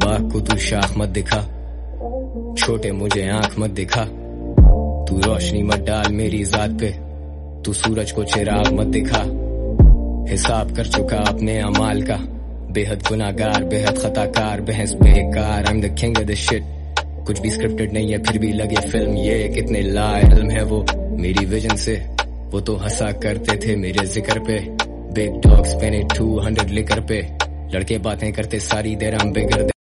बाग को तू शाख मत दिखा, छोटे मुझे आंख मत दिखा। तू रोशनी मत डाल मेरी जात पे, तू सूरज को चिराग मत दिखा। हिसाब कर चुका अपने अमाल का, बेहद गुनाहगार बेहद खताकार, बहस बेकार। I'm the king of this shit, कुछ भी स्क्रिप्टेड नहीं है फिर भी लगे फिल्म ये। कितने लाइल्म है वो मेरी विजन से, वो तो हंसा करते थे मेरे जिक्र पे। बिग डॉग्स पहने 200 लिकर पे, लड़के बातें करते सारी देर हम बिगड़